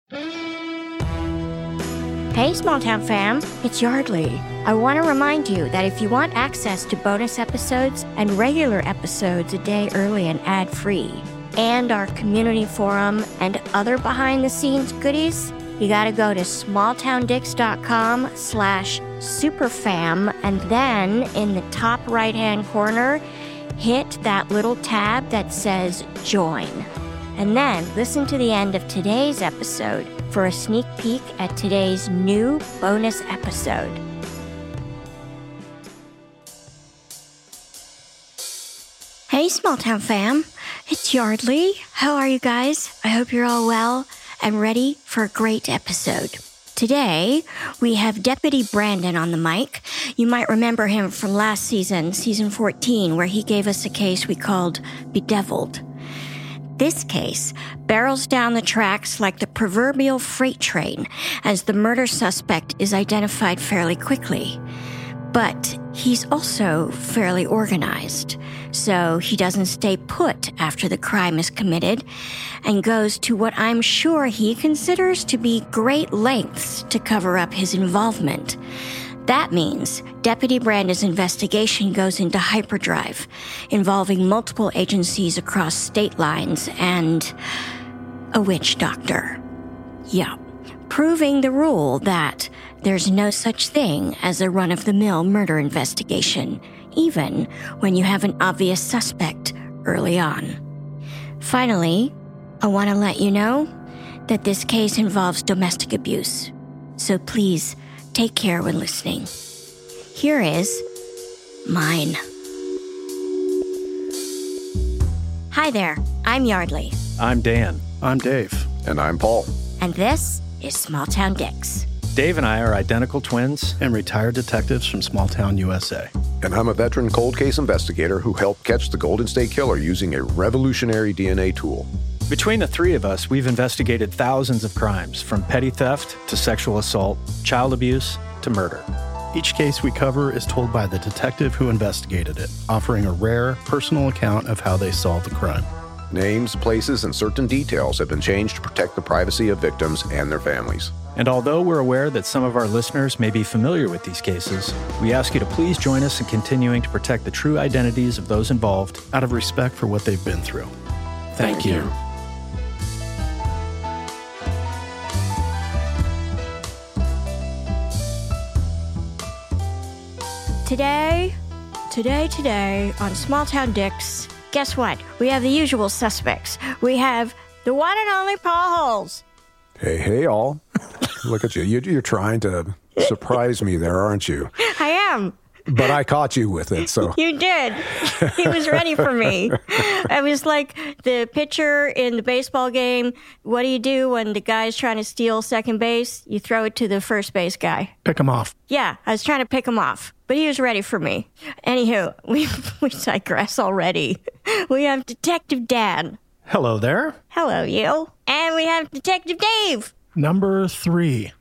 Hey, Small Town fam, it's Yardley. I want to remind you that if you want access to bonus episodes and regular episodes a day early and ad-free, and our community forum and other behind-the-scenes goodies, you gotta go to smalltowndicks.com/superfam, and then in the top right-hand corner, hit that little tab that says Join. And then listen to the end of today's episode for a sneak peek at today's new bonus episode. Hey, Small Town fam, it's Yardley. How are you guys? I hope you're all well and ready for a great episode. Today, we have Deputy Brandon on the mic. You might remember him from last season, season 14, where he gave us a case we called Bedeviled. This case barrels down the tracks like the proverbial freight train, as the murder suspect is identified fairly quickly. But he's also fairly organized, so he doesn't stay put after the crime is committed and goes to what I'm sure he considers to be great lengths to cover up his involvement. That means Deputy Brandon's investigation goes into hyperdrive, involving multiple agencies across state lines and a witch doctor. Yeah, proving the rule that there's no such thing as a run-of-the-mill murder investigation, even when you have an obvious suspect early on. Finally, I want to let you know that this case involves domestic abuse, so please take care when listening. Here is mine. Hi there, I'm Yardley. I'm Dan. I'm Dave. And I'm Paul. And this is Small Town Dicks. Dave and I are identical twins And retired detectives from Small Town, USA. And I'm a veteran cold case investigator who helped catch the Golden State Killer using a revolutionary DNA tool. Between the three of us, we've investigated thousands of crimes, from petty theft to sexual assault, child abuse to murder. Each case we cover is told by the detective who investigated it, offering a rare, personal account of how they solved the crime. Names, places, and certain details have been changed to protect the privacy of victims and their families. And although we're aware that some of our listeners may be familiar with these cases, we ask you to please join us in continuing to protect the true identities of those involved out of respect for what they've been through. Thank you. Today on Small Town Dicks, guess what? We have the usual suspects. We have the one and only Paul Holes. Hey, all. Look at you. You're trying to surprise me there, aren't you? I am. But I caught you with it, so. You did. He was ready for me. I was like the pitcher in the baseball game. What do you do when the guy's trying to steal second base? You throw it to the first base guy. Pick him off. Yeah, I was trying to pick him off, but he was ready for me. Anywho, we digress already. We have Detective Dan. Hello there. Hello, you. And we have Detective Dave. Number 3.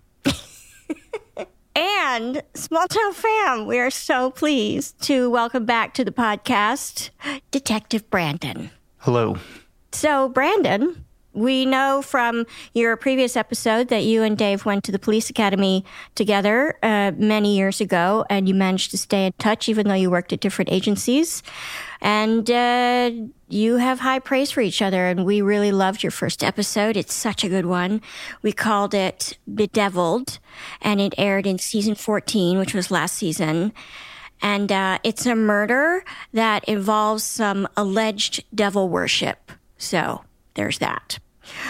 And Small Town fam, we are so pleased to welcome back to the podcast Detective Brandon. Hello. So, Brandon, we know from your previous episode that you and Dave went to the police academy together many years ago, and you managed to stay in touch even though you worked at different agencies. And you have high praise for each other, and we really loved your first episode. It's such a good one. We called it Bedeviled, and it aired in season 14, which was last season. And it's a murder that involves some alleged devil worship. So there's that.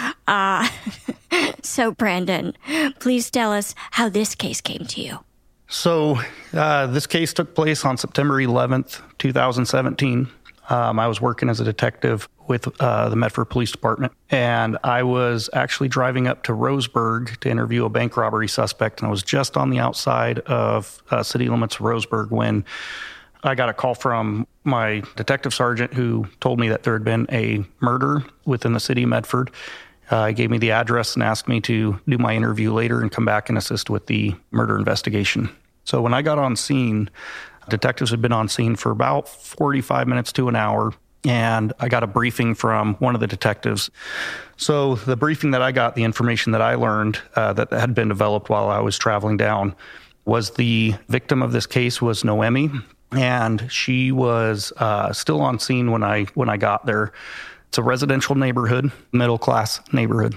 So, Brandon, please tell us how this case came to you. So this case took place on September 11th, 2017. I was working as a detective with the Medford Police Department, and I was actually driving up to Roseburg to interview a bank robbery suspect, and I was just on the outside of city limits of Roseburg when I got a call from my detective sergeant who told me that there had been a murder within the city of Medford. He gave me the address and asked me to do my interview later and come back and assist with the murder investigation. So when I got on scene, detectives had been on scene for about 45 minutes to an hour. and I got a briefing from one of the detectives. So the briefing that I got, the information that I learned that had been developed while I was traveling down, was the victim of this case was Noemi, and she was still on scene when I got there. It's a residential neighborhood, middle-class neighborhood.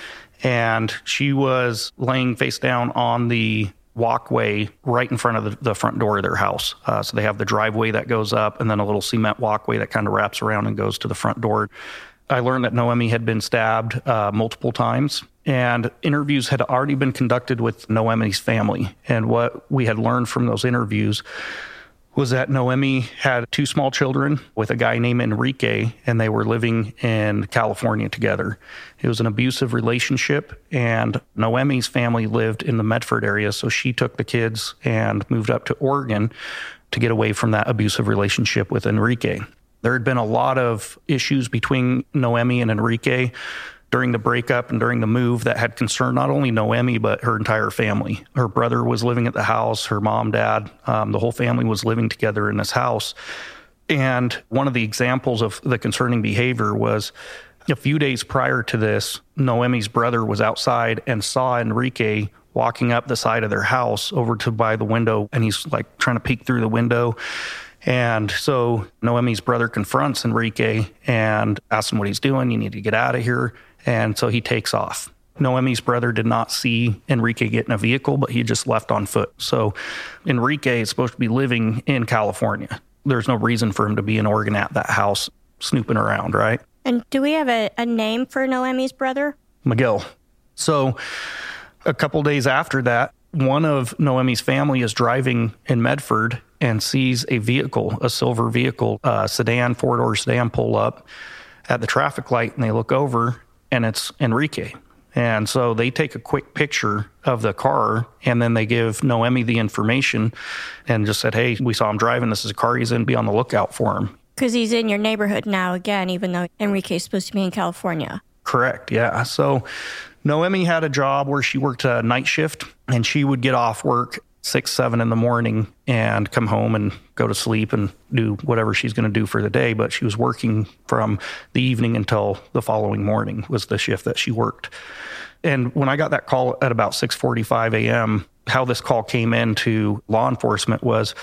And she was laying face down on the walkway right in front of the front door of their house. So they have the driveway that goes up and then a little cement walkway that kind of wraps around and goes to the front door. I learned that Noemi had been stabbed multiple times, and interviews had already been conducted with Noemi's family. And what we had learned from those interviews was that Noemi had 2 small children with a guy named Enrique, and they were living in California together. It was an abusive relationship, and Noemi's family lived in the Medford area, so she took the kids and moved up to Oregon to get away from that abusive relationship with Enrique. There had been a lot of issues between Noemi and Enrique during the breakup and during the move that had concerned not only Noemi, but her entire family. Her brother was living at the house, her mom, dad, the whole family was living together in this house. And one of the examples of the concerning behavior was a few days prior to this, Noemi's brother was outside and saw Enrique walking up the side of their house over to by the window, and he's like trying to peek through the window. And so Noemi's brother confronts Enrique and asks him what he's doing. You need to get out of here. And so he takes off. Noemi's brother did not see Enrique get in a vehicle, but he just left on foot. So Enrique is supposed to be living in California. There's no reason for him to be in Oregon at that house snooping around, right? And do we have a name for Noemi's brother? Miguel. So a couple days after that, one of Noemi's family is driving in Medford and sees a vehicle, a silver vehicle, sedan, 4-door sedan, pull up at the traffic light, and they look over, and it's Enrique. And so they take a quick picture of the car, and then they give Noemi the information and just said, hey, we saw him driving. This is a car he's in. Be on the lookout for him. Because he's in your neighborhood now again, even though Enrique is supposed to be in California. Correct, yeah. So Noemi had a job where she worked a night shift, and she would get off work 6, 7 in the morning and come home and go to sleep and do whatever she's going to do for the day. But she was working from the evening until the following morning was the shift that she worked. And when I got that call at about 6:45 a.m., how this call came into law enforcement was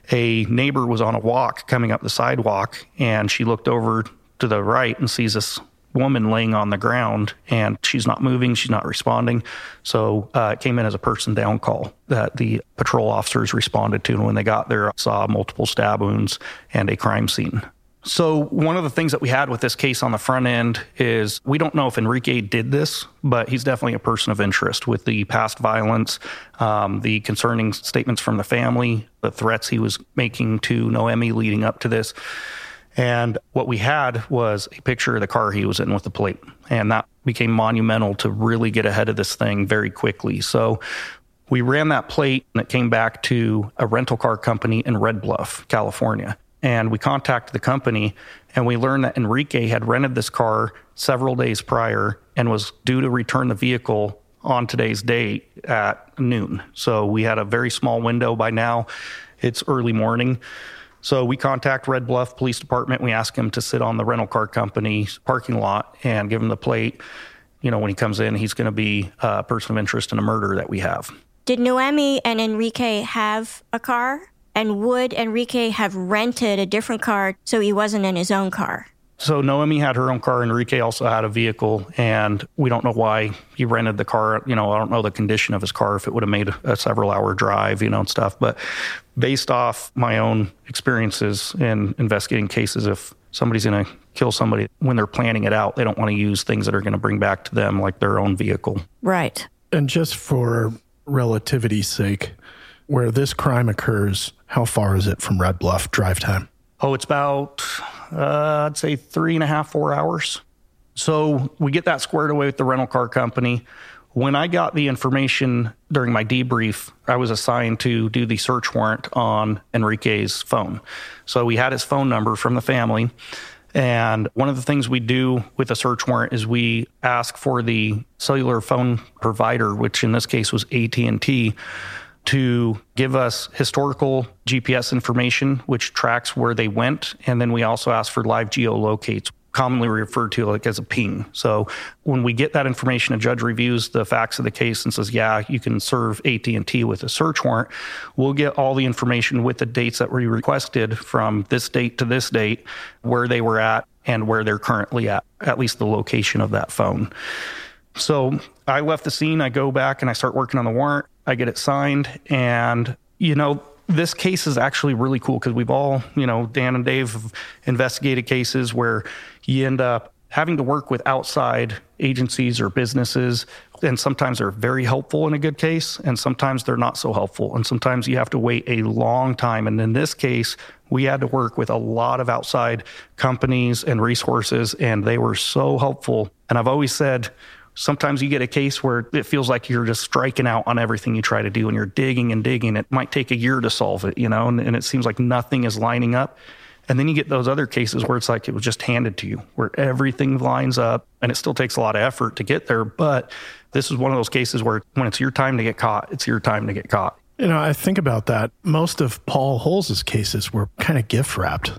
a neighbor was on a walk coming up the sidewalk, and she looked over to the right and sees this woman laying on the ground, and she's not moving, she's not responding. So it came in as a person down call that the patrol officers responded to. And when they got there, saw multiple stab wounds and a crime scene. So one of the things that we had with this case on the front end is we don't know if Enrique did this, but he's definitely a person of interest with the past violence, the concerning statements from the family, the threats he was making to Noemi leading up to this. And what we had was a picture of the car he was in with the plate. And that became monumental to really get ahead of this thing very quickly. So we ran that plate, and it came back to a rental car company in Red Bluff, California. And we contacted the company, and we learned that Enrique had rented this car several days prior and was due to return the vehicle on today's date at noon. So we had a very small window by now. It's early morning. So we contact Red Bluff Police Department. We ask him to sit on the rental car company's parking lot and give him the plate. You know, when he comes in, he's going to be a person of interest in a murder that we have. Did Noemi and Enrique have a car? And would Enrique have rented a different car so he wasn't in his own car? So Noemi had her own car. Enrique also had a vehicle, and we don't know why he rented the car. You know, I don't know the condition of his car, if it would have made a several-hour drive, you know, and stuff. But based off my own experiences in investigating cases, if somebody's going to kill somebody, when they're planning it out, they don't want to use things that are going to bring back to them like their own vehicle. Right. And just for relativity's sake, where this crime occurs, how far is it from Red Bluff drive time? Oh, it's about, I'd say 3.5, 4 hours. So we get that squared away with the rental car company. When I got the information during my debrief, I was assigned to do the search warrant on Enrique's phone. So we had his phone number from the family. And one of the things we do with a search warrant is we ask for the cellular phone provider, which in this case was AT&T, to give us historical GPS information, which tracks where they went. And then we also ask for live geolocates, commonly referred to like as a ping. So when we get that information, a judge reviews the facts of the case and says, yeah, you can serve AT&T with a search warrant. We'll get all the information with the dates that we requested from this date to this date, where they were at and where they're currently at least the location of that phone. So I left the scene, I go back and I start working on the warrant. I get it signed. And, this case is actually really cool because we've all, Dan and Dave have investigated cases where you end up having to work with outside agencies or businesses. And sometimes they're very helpful in a good case, and sometimes they're not so helpful. And sometimes you have to wait a long time. And in this case, we had to work with a lot of outside companies and resources, and they were so helpful. And I've always said, sometimes you get a case where it feels like you're just striking out on everything you try to do and you're digging and digging. It might take a year to solve it, and it seems like nothing is lining up. And then you get those other cases where it's like it was just handed to you, where everything lines up, and it still takes a lot of effort to get there. But this is one of those cases where when it's your time to get caught, it's your time to get caught. I think about that. Most of Paul Holz's cases were kind of gift wrapped.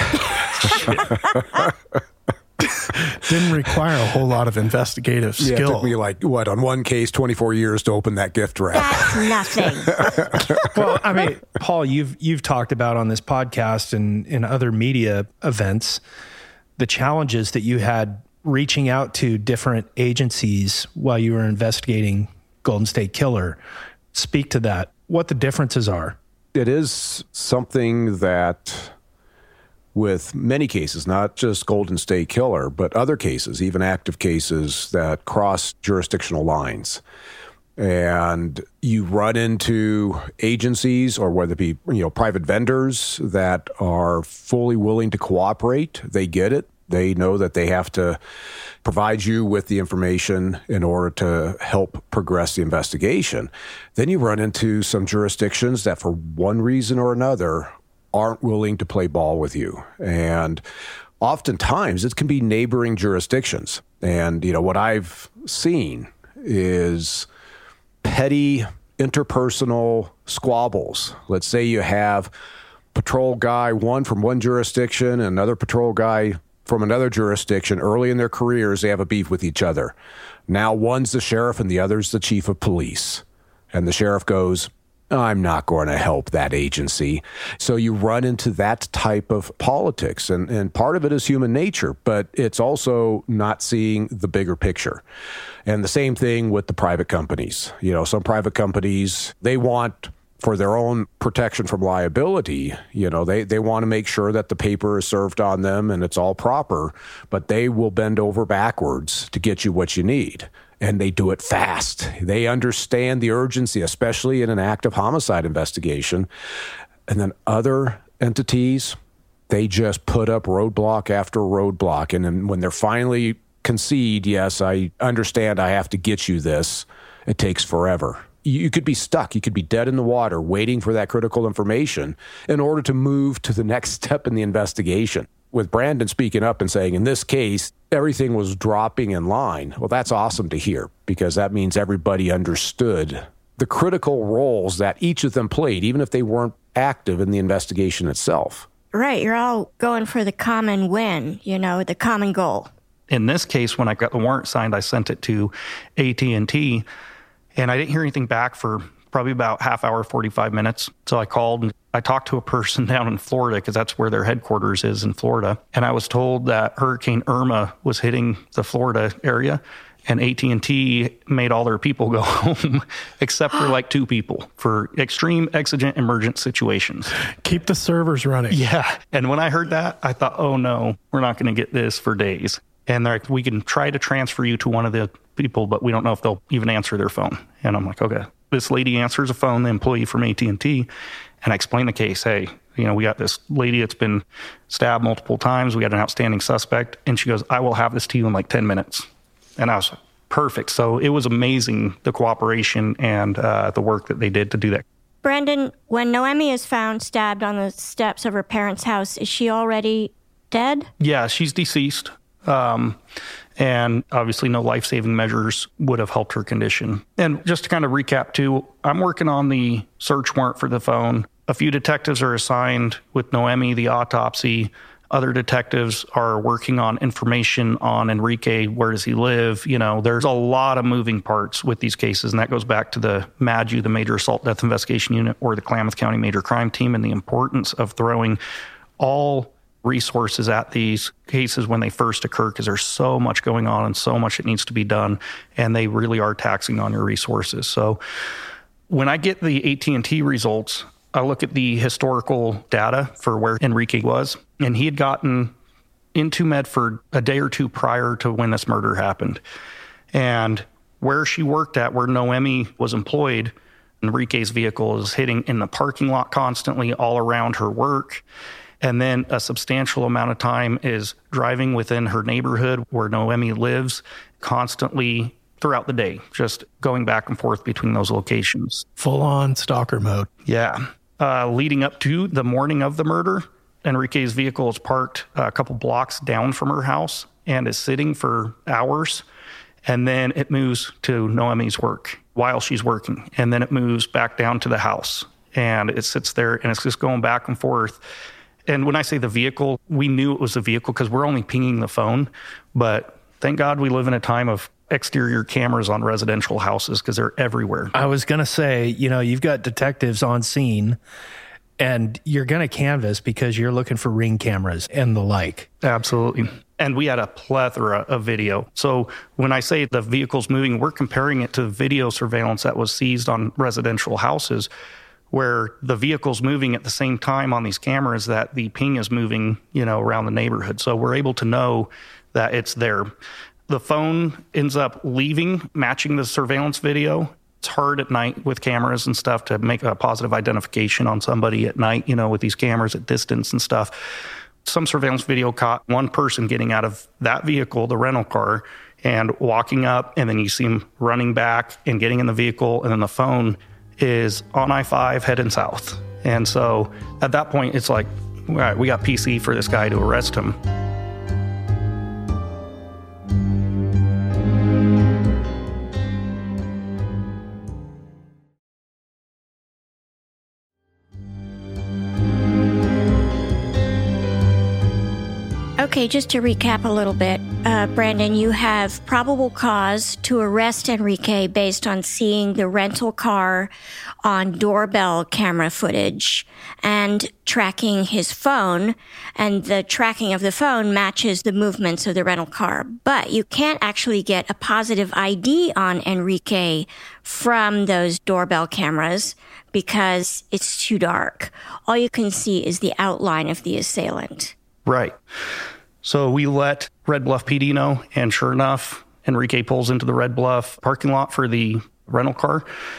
Didn't require a whole lot of investigative skill. Yeah, it took me on one case, 24 years to open that gift wrap. That's nothing. Well, I mean, Paul, you've talked about on this podcast and in other media events, the challenges that you had reaching out to different agencies while you were investigating Golden State Killer. Speak to that, what the differences are. It is something that, with many cases, not just Golden State Killer, but other cases, even active cases that cross jurisdictional lines. And you run into agencies, or whether it be, private vendors that are fully willing to cooperate. They get it. They know that they have to provide you with the information in order to help progress the investigation. Then you run into some jurisdictions that, for one reason or another, aren't willing to play ball with you. And oftentimes it can be neighboring jurisdictions. And, what I've seen is petty interpersonal squabbles. Let's say you have patrol guy one from one jurisdiction and another patrol guy from another jurisdiction. Early in their careers, they have a beef with each other. Now one's the sheriff and the other's the chief of police. And the sheriff goes, I'm not going to help that agency. So you run into that type of politics. And part of it is human nature, but it's also not seeing the bigger picture. And the same thing with the private companies. Some private companies, they want, for their own protection from liability, they want to make sure that the paper is served on them and it's all proper, but they will bend over backwards to get you what you need. And they do it fast. They understand the urgency, especially in an active homicide investigation. And then other entities, they just put up roadblock after roadblock. And then when they're finally concede, yes, I understand I have to get you this, it takes forever. You could be stuck. You could be dead in the water waiting for that critical information in order to move to the next step in the investigation. With Brandon speaking up and saying, in this case, everything was dropping in line. Well, that's awesome to hear, because that means everybody understood the critical roles that each of them played, even if they weren't active in the investigation itself. Right. You're all going for the common win, the common goal. In this case, when I got the warrant signed, I sent it to AT&T, and I didn't hear anything back for probably about half hour, 45 minutes. So I called and I talked to a person down in Florida, because that's where their headquarters is, in Florida. And I was told that Hurricane Irma was hitting the Florida area, and AT&T made all their people go home except for like 2 people for extreme exigent emergent situations. Keep the servers running. Yeah. And when I heard that, I thought, oh no, we're not going to get this for days. And they're like, we can try to transfer you to one of the people, but we don't know if they'll even answer their phone. And I'm like, okay. This lady answers a phone, the employee from AT&T, and I explain the case. Hey, we got this lady that's been stabbed multiple times. We got an outstanding suspect. And she goes, I will have this to you in like 10 minutes. And I was like, perfect. So it was amazing, the cooperation and the work that they did to do that. Brandon, when Noemi is found stabbed on the steps of her parents' house, is she already dead? Yeah, she's deceased. And obviously no life-saving measures would have helped her condition. And just to kind of recap too, I'm working on the search warrant for the phone. A few detectives are assigned with Noemi, the autopsy. Other detectives are working on information on Enrique. Where does he live? You know, there's a lot of moving parts with these cases. And that goes back to the MADU, the Major Assault Death Investigation Unit, or the Klamath County Major Crime Team, and the importance of throwing all resources at these cases when they first occur, because there's so much going on and so much that needs to be done, and they really are taxing on your resources. So when I get the AT&T results, I look at the historical data for where Enrique was, and he had gotten into Medford a day or two prior to when this murder happened. And where she worked at, where Noemi was employed, Enrique's vehicle is hitting in the parking lot constantly all around her work. And then a substantial amount of time is driving within her neighborhood where Noemi lives, constantly throughout the day, just going back and forth between those locations. Full on stalker mode. Yeah. Leading up to the morning of the murder, Enrique's vehicle is parked a couple blocks down from her house and is sitting for hours. And then it moves to Noemi's work while she's working. And then it moves back down to the house. And it sits there and it's just going back and forth. And when I say the vehicle, we knew it was a vehicle because we're only pinging the phone. But thank God we live in a time of exterior cameras on residential houses because they're everywhere. I was going to say, you know, you've got detectives on scene and you're going to canvass because you're looking for ring cameras and the like. Absolutely. And we had a plethora of video. So when I say the vehicle's moving, we're comparing it to video surveillance that was seized on residential houses, where the vehicle's moving at the same time on these cameras that the ping is moving, you know, around the neighborhood. So we're able to know that it's there. The phone ends up leaving, matching the surveillance video. It's hard at night with cameras and stuff to make a positive identification on somebody at night, you know, with these cameras at distance and stuff. Some surveillance video caught one person getting out of that vehicle, the rental car, and walking up, and then you see him running back and getting in the vehicle, and then the phone is on I-5 heading south. And so at that point, it's like, all right, we got PC for this guy to arrest him. Okay, just to recap a little bit, Brandon, you have probable cause to arrest Enrique based on seeing the rental car on doorbell camera footage and tracking his phone, and the tracking of the phone matches the movements of the rental car. But you can't actually get a positive ID on Enrique from those doorbell cameras because it's too dark. All you can see is the outline of the assailant. Right. So we let Red Bluff PD know, and sure enough, Enrique pulls into the Red Bluff parking lot for the rental car,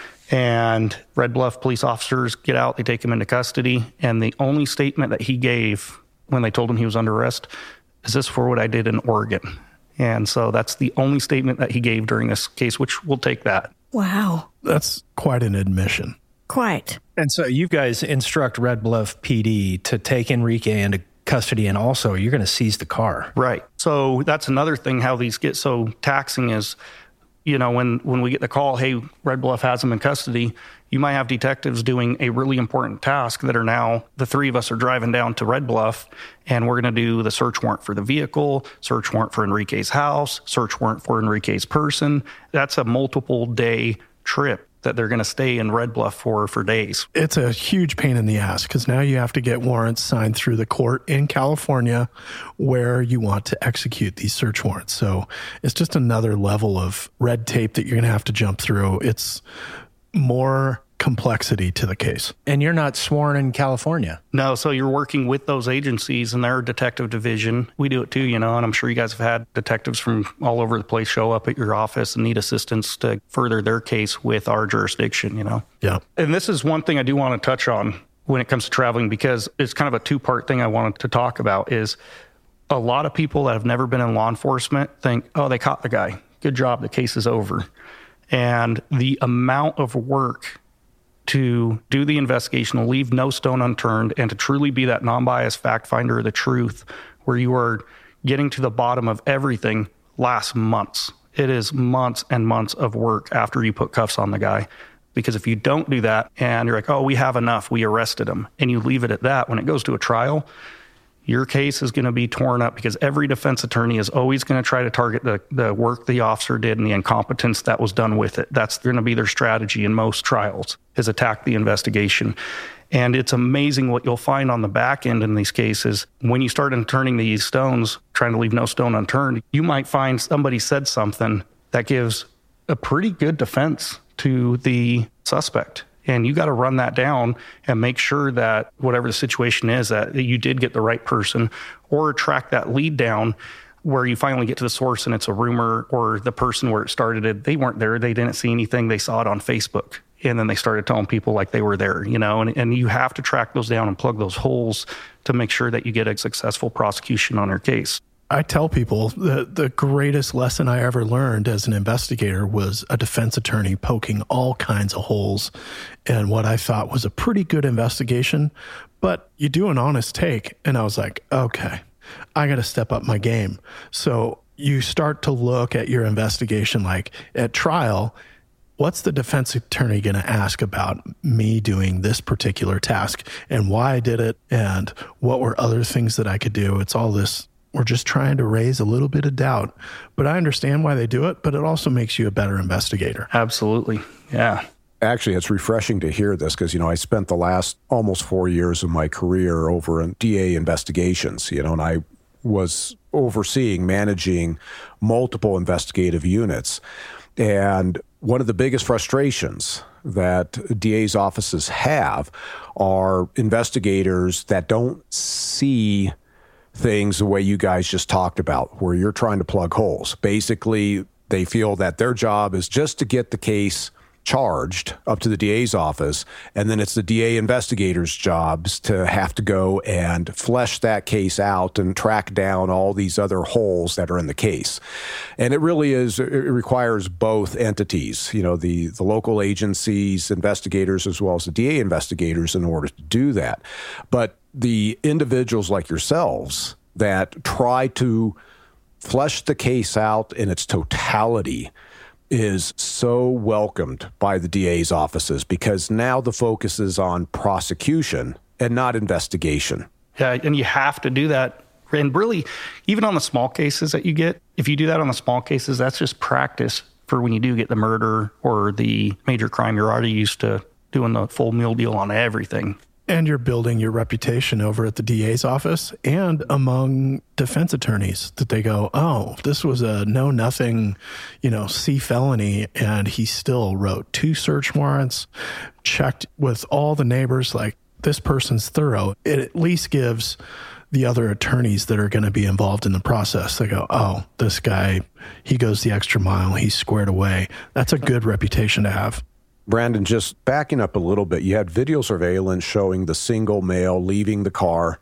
and Red Bluff police officers get out, they take him into custody, and the only statement that he gave when they told him he was under arrest is, "This for what I did in Oregon." And so that's the only statement that he gave during this case, which we'll take that. Wow. That's quite an admission. Quite. And so you guys instruct Red Bluff PD to take Enrique into custody, and also you're going to seize the car. Right. So that's another thing, how these get so taxing is, you know, when we get the call, hey, Red Bluff has him in custody, you might have detectives doing a really important task that are now, the three of us are driving down to Red Bluff, and we're going to do the search warrant for the vehicle, search warrant for Enrique's house, search warrant for Enrique's person. That's a multiple day trip that they're going to stay in Red Bluff for days. It's a huge pain in the ass because now you have to get warrants signed through the court in California where you want to execute these search warrants. So it's just another level of red tape that you're going to have to jump through. It's more complexity to the case. And you're not sworn in California. No, so you're working with those agencies and their detective division. We do it too, you know, and I'm sure you guys have had detectives from all over the place show up at your office and need assistance to further their case with our jurisdiction, you know. Yeah. And this is one thing I do want to touch on when it comes to traveling, because it's kind of a two-part thing I wanted to talk about is a lot of people that have never been in law enforcement think, oh, they caught the guy. Good job. The case is over. And the amount of work to do the investigation, to leave no stone unturned, and to truly be that non-biased fact finder of the truth, where you are getting to the bottom of everything, lasts months. It is months and months of work after you put cuffs on the guy. Because if you don't do that and you're like, oh, we have enough, we arrested him, and you leave it at that, when it goes to a trial, your case is going to be torn up because every defense attorney is always going to try to target the work the officer did and the incompetence that was done with it. That's going to be their strategy in most trials, is attack the investigation. And it's amazing what you'll find on the back end in these cases. When you start turning these stones, trying to leave no stone unturned, you might find somebody said something that gives a pretty good defense to the suspect. And you got to run that down and make sure that whatever the situation is, that you did get the right person, or track that lead down where you finally get to the source and it's a rumor, or the person where it started, they weren't there. They didn't see anything. They saw it on Facebook. And then they started telling people like they were there, and you have to track those down and plug those holes to make sure that you get a successful prosecution on your case. I tell people the greatest lesson I ever learned as an investigator was a defense attorney poking all kinds of holes in what I thought was a pretty good investigation, but you do an honest take. And I was like, okay, I got to step up my game. So you start to look at your investigation, like at trial, what's the defense attorney going to ask about me doing this particular task and why I did it and what were other things that I could do? It's all this. We're just trying to raise a little bit of doubt. But I understand why they do it, but it also makes you a better investigator. Absolutely. Yeah. Actually, it's refreshing to hear this because, I spent the last almost 4 years of my career over in DA investigations, and I was managing multiple investigative units. And one of the biggest frustrations that DA's offices have are investigators that don't see things the way you guys just talked about, where you're trying to plug holes. Basically, they feel that their job is just to get the case charged up to the DA's office, and then it's the DA investigators' jobs to have to go and flesh that case out and track down all these other holes that are in the case. And it really is, it requires both entities, the local agencies, investigators, as well as the DA investigators in order to do that. But the individuals like yourselves that try to flesh the case out in its totality is so welcomed by the DA's offices, because now the focus is on prosecution and not investigation. Yeah, and you have to do that. And really, even on the small cases that you get, if you do that on the small cases, that's just practice for when you do get the murder or the major crime. You're already used to doing the full meal deal on everything. And you're building your reputation over at the DA's office and among defense attorneys, that they go, oh, this was a know-nothing, C felony, and he still wrote 2 search warrants, checked with all the neighbors, like, this person's thorough. It at least gives the other attorneys that are going to be involved in the process, they go, oh, this guy, he goes the extra mile, he's squared away. That's a good reputation to have. Brandon, just backing up a little bit, you had video surveillance showing the single male leaving the car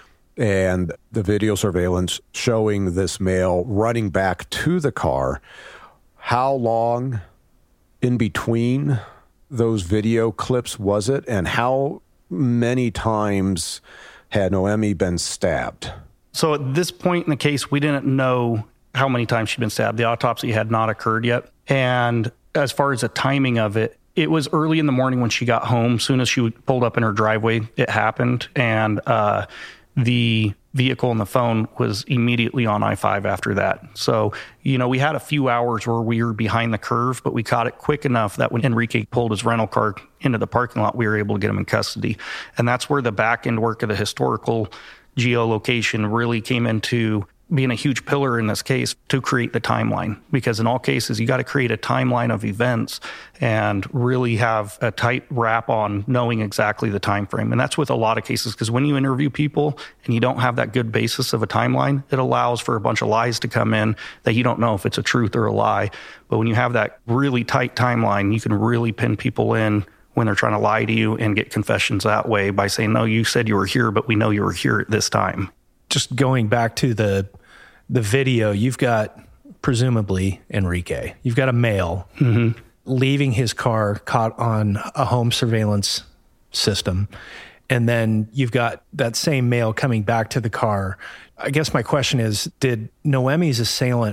and the video surveillance showing this male running back to the car. How long in between those video clips was it, and how many times had Noemi been stabbed? So at this point in the case, we didn't know how many times she'd been stabbed. The autopsy had not occurred yet. And as far as the timing of it, it was early in the morning when she got home. As soon as she pulled up in her driveway, it happened. And the vehicle and the phone was immediately on I-5 after that. So, we had a few hours where we were behind the curve, but we caught it quick enough that when Enrique pulled his rental car into the parking lot, we were able to get him in custody. And that's where the back end work of the historical geolocation really came into being a huge pillar in this case to create the timeline, because in all cases, you got to create a timeline of events and really have a tight wrap on knowing exactly the time frame. And that's with a lot of cases, because when you interview people and you don't have that good basis of a timeline, it allows for a bunch of lies to come in that you don't know if it's a truth or a lie. But when you have that really tight timeline, you can really pin people in when they're trying to lie to you and get confessions that way by saying, no, you said you were here, but we know you were here at this time. Just going back to the video, you've got presumably Enrique. You've got a male leaving his car caught on a home surveillance system. And then you've got that same male coming back to the car. I guess my question is, did Noemi's assailant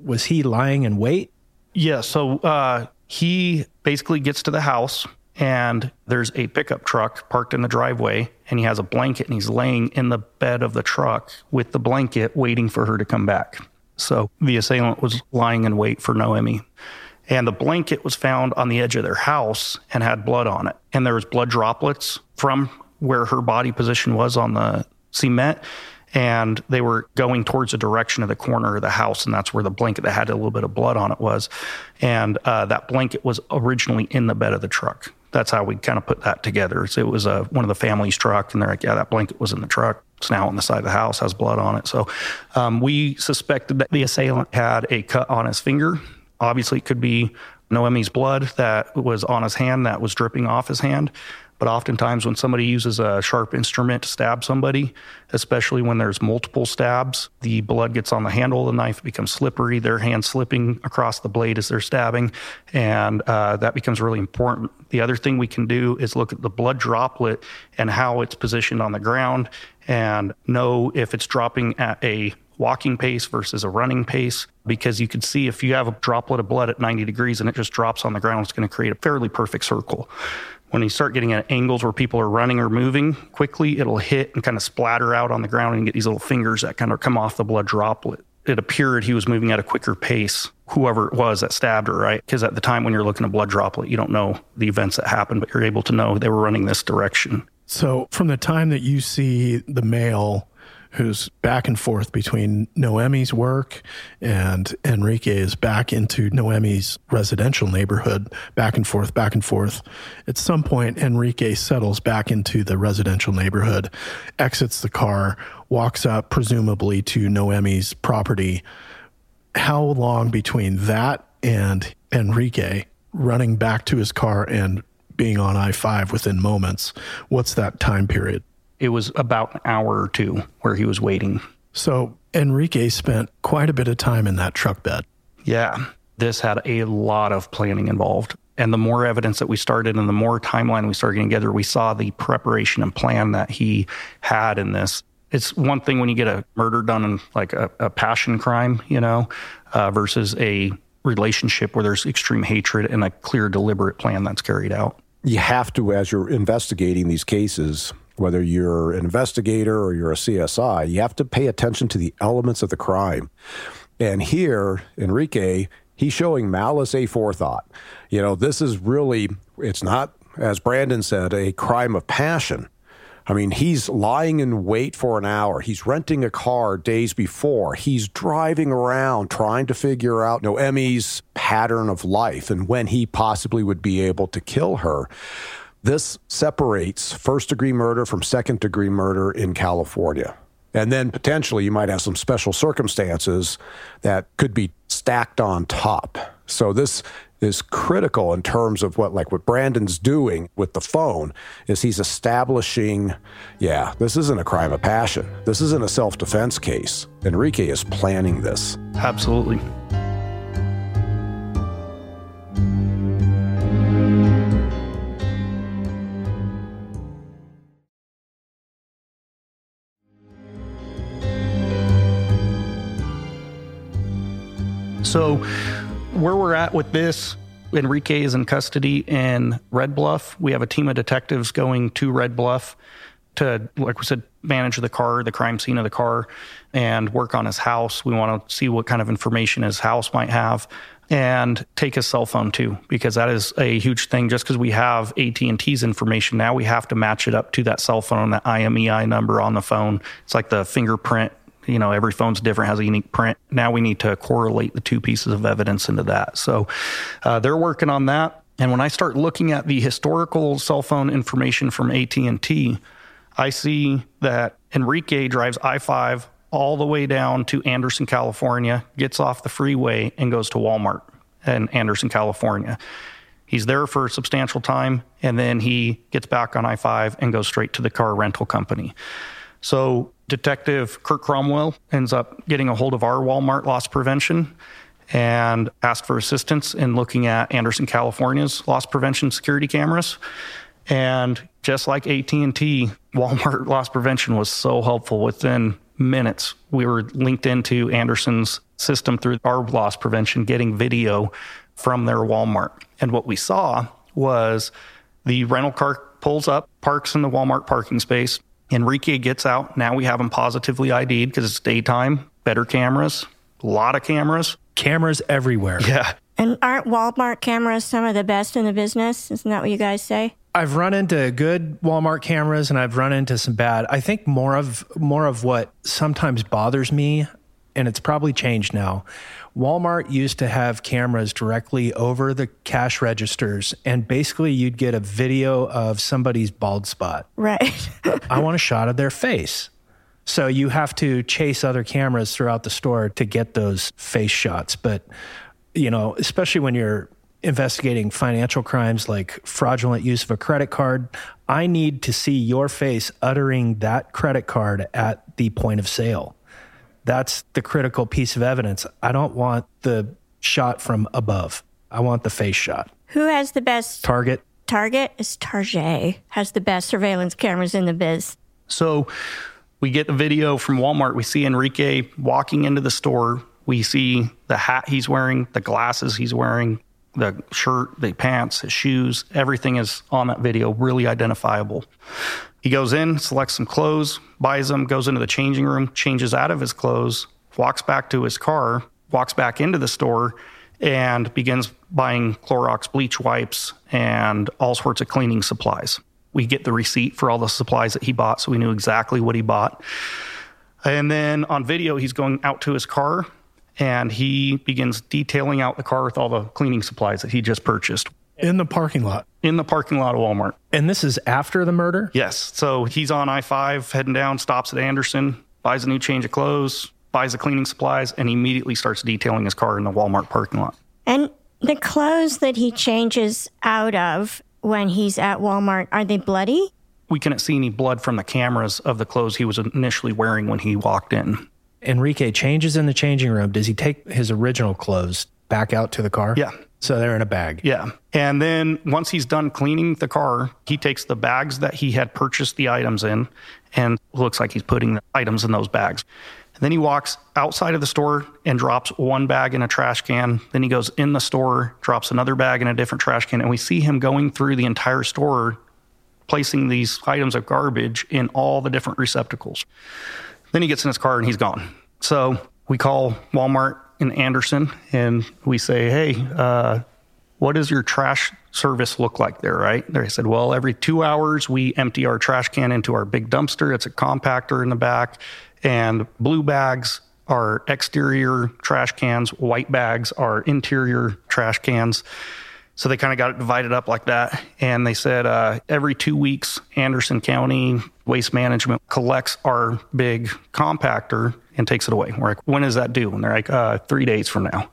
was he lying in wait? Yeah, so he basically gets to the house, and there's a pickup truck parked in the driveway, and he has a blanket, and he's laying in the bed of the truck with the blanket waiting for her to come back. So the assailant was lying in wait for Noemi. And the blanket was found on the edge of their house and had blood on it. And there was blood droplets from where her body position was on the cement, and they were going towards the direction of the corner of the house, and that's where the blanket that had a little bit of blood on it was. And that blanket was originally in the bed of the truck. That's how we kind of put that together. So it was one of the family's truck, and they're like, yeah, that blanket was in the truck. It's now on the side of the house, has blood on it. So we suspected that the assailant had a cut on his finger. Obviously, it could be Noemi's blood that was on his hand that was dripping off his hand. But oftentimes when somebody uses a sharp instrument to stab somebody, especially when there's multiple stabs, the blood gets on the handle of the knife, becomes slippery, their hand slipping across the blade as they're stabbing, and that becomes really important. The other thing we can do is look at the blood droplet and how it's positioned on the ground and know if it's dropping at a walking pace versus a running pace, because you can see if you have a droplet of blood at 90 degrees and it just drops on the ground, it's going to create a fairly perfect circle. When you start getting at angles where people are running or moving quickly, it'll hit and kind of splatter out on the ground, and you get these little fingers that kind of come off the blood droplet. It appeared he was moving at a quicker pace, whoever it was that stabbed her, right? Because at the time when you're looking at blood droplet, you don't know the events that happened, but you're able to know they were running this direction. So from the time that you see the male who's back and forth between Noemi's work and Enrique is back into Noemi's residential neighborhood, back and forth. At some point, Enrique settles back into the residential neighborhood, exits the car, walks up presumably to Noemi's property. How long between that and Enrique running back to his car and being on I-5 within moments? What's that time period? It was about an hour or two where he was waiting. So Enrique spent quite a bit of time in that truck bed. Yeah, this had a lot of planning involved. And the more evidence that we started and the more timeline we started getting together, we saw the preparation and plan that he had in this. It's one thing when you get a murder done in like a passion crime, versus a relationship where there's extreme hatred and a clear, deliberate plan that's carried out. You have to, as you're investigating these cases, whether you're an investigator or you're a CSI, you have to pay attention to the elements of the crime. And here, Enrique, he's showing malice aforethought. This is really, it's not, as Brandon said, a crime of passion. I mean, he's lying in wait for an hour. He's renting a car days before. He's driving around trying to figure out Noemi's pattern of life and when he possibly would be able to kill her. This separates first-degree murder from second-degree murder in California. And then potentially you might have some special circumstances that could be stacked on top. So this is critical in terms of what Brandon's doing with the phone is he's establishing, this isn't a crime of passion. This isn't a self-defense case. Enrique is planning this. Absolutely. So where we're at with this, Enrique is in custody in Red Bluff. We have a team of detectives going to Red Bluff to, like we said, manage the car, the crime scene of the car, and work on his house. We want to see what kind of information his house might have and take his cell phone too, because that is a huge thing. Just because we have AT&T's information, now we have to match it up to that cell phone, that IMEI number on the phone. It's like the fingerprint. Every phone's different, has a unique print. Now we need to correlate the two pieces of evidence into that. So they're working on that. And when I start looking at the historical cell phone information from AT&T, I see that Enrique drives I-5 all the way down to Anderson, California, gets off the freeway and goes to Walmart in Anderson, California. He's there for a substantial time, and then he gets back on I-5 and goes straight to the car rental company. So Detective Kirk Cromwell ends up getting a hold of our Walmart loss prevention and asked for assistance in looking at Anderson, California's loss prevention security cameras. And just like AT&T, Walmart loss prevention was so helpful. Within minutes, we were linked into Anderson's system through our loss prevention, getting video from their Walmart. And what we saw was the rental car pulls up, parks in the Walmart parking space. Enrique gets out. Now we have him positively ID'd because it's daytime, better cameras, a lot of cameras. Cameras everywhere. Yeah. And aren't Walmart cameras some of the best in the business? Isn't that what you guys say? I've run into good Walmart cameras and I've run into some bad. I think more of what sometimes bothers me, and it's probably changed now. Walmart used to have cameras directly over the cash registers, and basically you'd get a video of somebody's bald spot. Right. I want a shot of their face. So you have to chase other cameras throughout the store to get those face shots. But, you know, especially when you're investigating financial crimes like fraudulent use of a credit card, I need to see your face uttering that credit card at the point of sale. That's the critical piece of evidence. I don't want the shot from above. I want the face shot. Who has the best? Target. Target is Target. Has the best surveillance cameras in the biz. So we get the video from Walmart. We see Enrique walking into the store. We see the hat he's wearing, the glasses he's wearing, the shirt, the pants, his shoes. Everything is on that video, really identifiable. He goes in, selects some clothes, buys them, goes into the changing room, changes out of his clothes, walks back to his car, walks back into the store, and begins buying Clorox bleach wipes and all sorts of cleaning supplies. We get the receipt for all the supplies that he bought, so we knew exactly what he bought. And then on video, he's going out to his car, and he begins detailing out the car with all the cleaning supplies that he just purchased. In the parking lot. In the parking lot of Walmart. And this is after the murder? Yes. So he's on I-5 heading down, stops at Anderson, buys a new change of clothes, buys the cleaning supplies, and immediately starts detailing his car in the Walmart parking lot. And the clothes that he changes out of when he's at Walmart, are they bloody? We couldn't see any blood from the cameras of the clothes he was initially wearing when he walked in. Enrique changes in the changing room. Does he take his original clothes back out to the car? Yeah. So they're in a bag. Yeah. And then once he's done cleaning the car, he takes the bags that he had purchased the items in, and looks like he's putting the items in those bags. And then he walks outside of the store and drops one bag in a trash can. Then he goes in the store, drops another bag in a different trash can. And we see him going through the entire store, placing these items of garbage in all the different receptacles. Then he gets in his car and he's gone. So we call Walmart in Anderson and we say, hey, what does your trash service look like there, right? They said, well, every 2 hours we empty our trash can into our big dumpster. It's a compactor in the back. And blue bags are exterior trash cans. White bags are interior trash cans. So they kind of got it divided up like that. And they said every 2 weeks, Anderson County Waste Management collects our big compactor and takes it away. We're like, when is that due? And they're like, 3 days from now.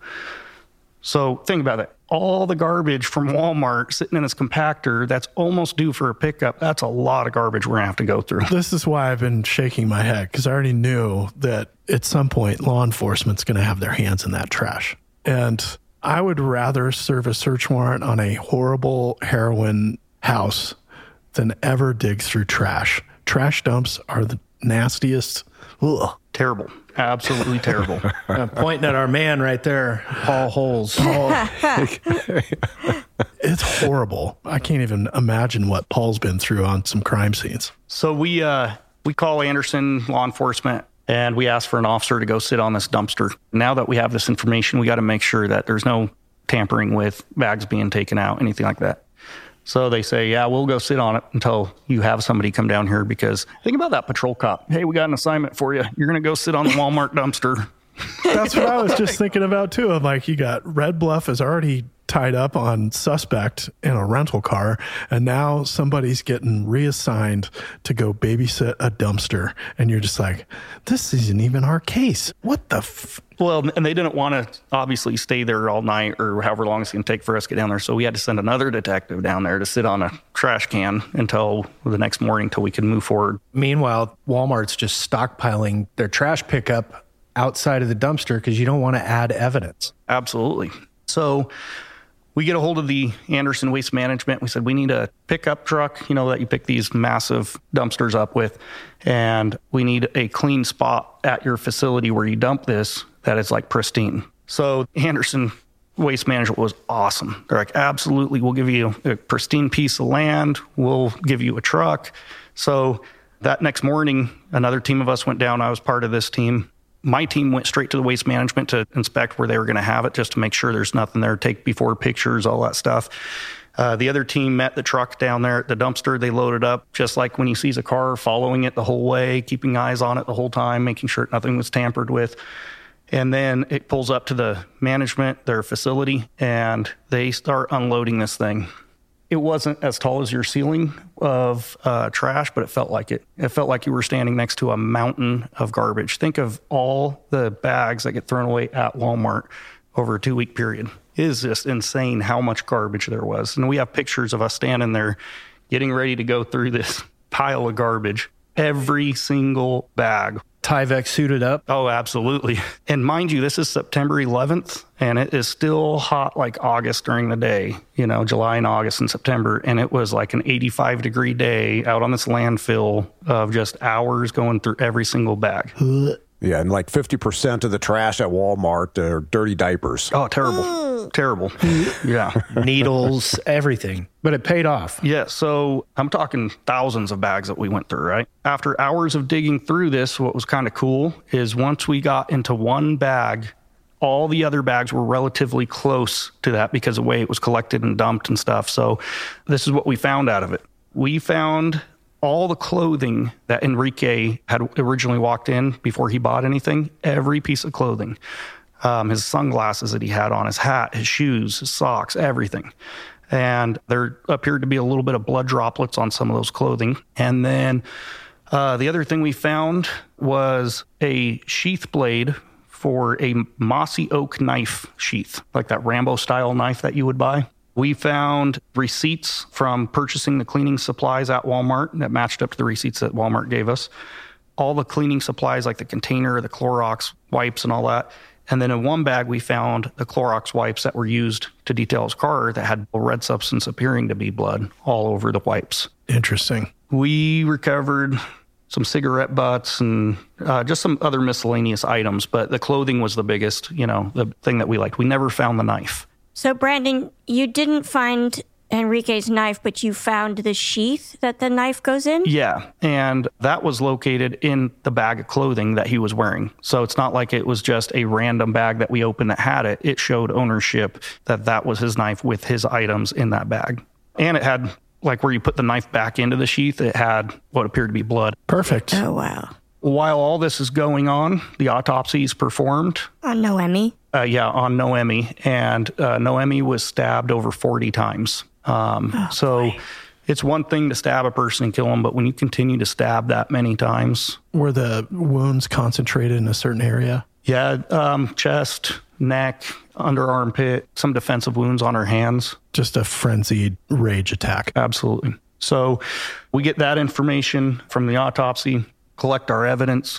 So think about it. All the garbage from Walmart sitting in this compactor that's almost due for a pickup, that's a lot of garbage we're going to have to go through. This is why I've been shaking my head, because I already knew that at some point law enforcement's going to have their hands in that trash. And I would rather serve a search warrant on a horrible heroin house than ever dig through trash. Trash dumps are the nastiest. Ugh. Terrible. Absolutely terrible. Pointing at our man right there, Paul Holes. It's horrible. I can't even imagine what Paul's been through on some crime scenes. So we call Anderson law enforcement and we ask for an officer to go sit on this dumpster. Now that we have this information, we got to make sure that there's no tampering with bags being taken out, anything like that. So they say, yeah, we'll go sit on it until you have somebody come down here, because think about that patrol cop. Hey, we got an assignment for you. You're going to go sit on the Walmart dumpster. That's what I was just thinking about too. I'm like, you got Red Bluff is already tied up on suspect in a rental car, and now somebody's getting reassigned to go babysit a dumpster, and you're just like, this isn't even our case. What the Well, and they didn't want to obviously stay there all night or however long it's going to take for us to get down there. So we had to send another detective down there to sit on a trash can until the next morning till we could move forward. Meanwhile, Walmart's just stockpiling their trash pickup outside of the dumpster because you don't want to add evidence. Absolutely. So we get a hold of the Anderson Waste Management. We said, we need a pickup truck, that you pick these massive dumpsters up with. And we need a clean spot at your facility where you dump this that is like pristine. So Anderson Waste Management was awesome. They're like, absolutely, we'll give you a pristine piece of land. We'll give you a truck. So that next morning, another team of us went down. I was part of this team. My team went straight to the Waste Management to inspect where they were going to have it, just to make sure there's nothing there, take before pictures, all that stuff. The other team met the truck down there at the dumpster. They loaded up, just like when he sees a car, following it the whole way, keeping eyes on it the whole time, making sure nothing was tampered with. And then it pulls up to the management, their facility, and they start unloading this thing. It wasn't as tall as your ceiling of trash, but it felt like it. It felt like you were standing next to a mountain of garbage. Think of all the bags that get thrown away at Walmart over a 2-week period. It is just insane how much garbage there was. And we have pictures of us standing there getting ready to go through this pile of garbage. Every single bag. Tyvek suited up? Oh, absolutely. And mind you, this is September 11th, and it is still hot like August during the day, July and August and September. And it was like an 85-degree day out on this landfill of just hours going through every single bag. Yeah, and like 50% of the trash at Walmart are dirty diapers. Oh, terrible. Terrible. Yeah. Needles, everything. But it paid off. Yeah, so I'm talking thousands of bags that we went through, right? After hours of digging through this, what was kind of cool is once we got into one bag, all the other bags were relatively close to that because of the way it was collected and dumped and stuff. So this is what we found out of it. We found all the clothing that Enrique had originally walked in before he bought anything, every piece of clothing, his sunglasses that he had on, his hat, his shoes, his socks, everything. And there appeared to be a little bit of blood droplets on some of those clothing. And then the other thing we found was a sheath blade for a mossy oak knife sheath, like that Rambo-style knife that you would buy. We found receipts from purchasing the cleaning supplies at Walmart that matched up to the receipts that Walmart gave us. All the cleaning supplies, like the container, the Clorox wipes and all that. And then in one bag, we found the Clorox wipes that were used to detail his car that had a red substance appearing to be blood all over the wipes. Interesting. We recovered some cigarette butts and just some other miscellaneous items, but the clothing was the biggest, the thing that we liked. We never found the knife. So, Brandon, you didn't find Enrique's knife, but you found the sheath that the knife goes in? Yeah, and that was located in the bag of clothing that he was wearing. So it's not like it was just a random bag that we opened that had it. It showed ownership that was his knife with his items in that bag. And it had, like where you put the knife back into the sheath, it had what appeared to be blood. Perfect. Oh, wow. While all this is going on, the autopsy is performed. On Noemi? On Noemi. And Noemi was stabbed over 40 times. So it's one thing to stab a person and kill them, but when you continue to stab that many times. Were the wounds concentrated in a certain area? Yeah, chest, neck, under armpit, some defensive wounds on her hands. Just a frenzied rage attack. Absolutely. So we get that information from the autopsy, collect our evidence,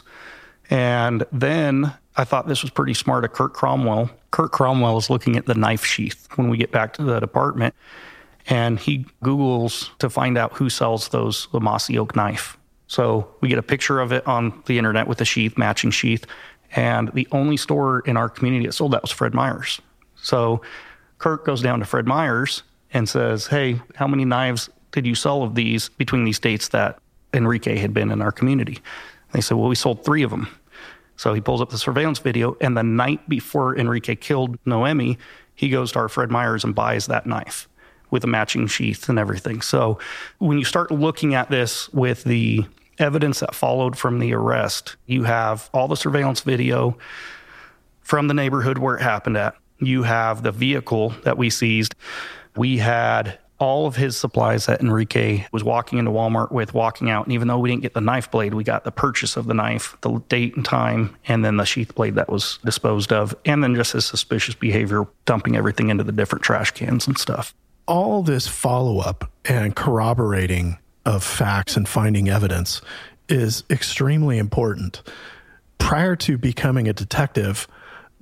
and then I thought this was pretty smart of Kurt Cromwell. Kurt Cromwell is looking at the knife sheath when we get back to the department, and he Googles to find out who sells the mossy oak knife. So we get a picture of it on the internet with the sheath, matching sheath, and the only store in our community that sold that was Fred Meyer's. So Kurt goes down to Fred Meyer's and says, hey, how many knives did you sell of these between these dates that Enrique had been in our community? They said, well, we sold 3 of them. So he pulls up the surveillance video, and the night before Enrique killed Noemi, he goes to our Fred Meyer's and buys that knife with a matching sheath and everything. So when you start looking at this with the evidence that followed from the arrest, you have all the surveillance video from the neighborhood where it happened at. You have the vehicle that we seized. We had all of his supplies that Enrique was walking into Walmart with, walking out. And even though we didn't get the knife blade, we got the purchase of the knife, the date and time, and then the sheath blade that was disposed of, and then just his suspicious behavior, dumping everything into the different trash cans and stuff. All this follow-up and corroborating of facts and finding evidence is extremely important. Prior to becoming a detective,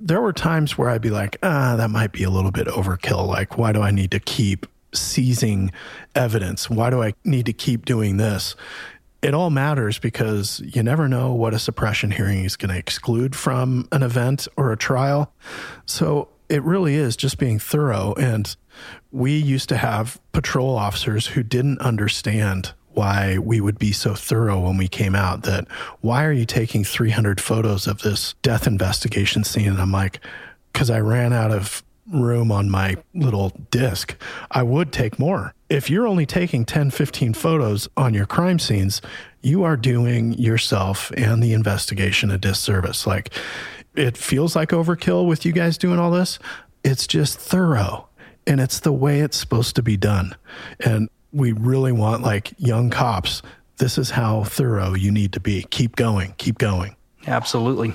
there were times where I'd be like, that might be a little bit overkill. Like, why do I need to keep seizing evidence? Why do I need to keep doing this? It all matters because you never know what a suppression hearing is going to exclude from an event or a trial. So it really is just being thorough. And we used to have patrol officers who didn't understand why we would be so thorough when we came out, that why are you taking 300 photos of this death investigation scene? And I'm like, because I ran out of room on my little disc. I would take more. If you're only taking 10, 15 photos on your crime scenes, you are doing yourself and the investigation a disservice. Like, it feels like overkill with you guys doing all this. It's just thorough, and it's the way it's supposed to be done. And we really want, like, young cops, this is how thorough you need to be. Keep going, keep going. Absolutely.